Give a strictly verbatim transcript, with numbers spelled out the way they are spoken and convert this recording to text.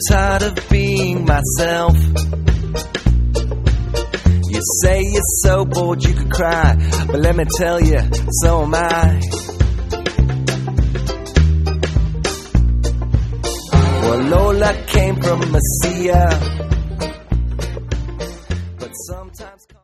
tired of being myself. You say you're so bored you could cry, but let me tell you, so am I. Well, Lola came from Messia.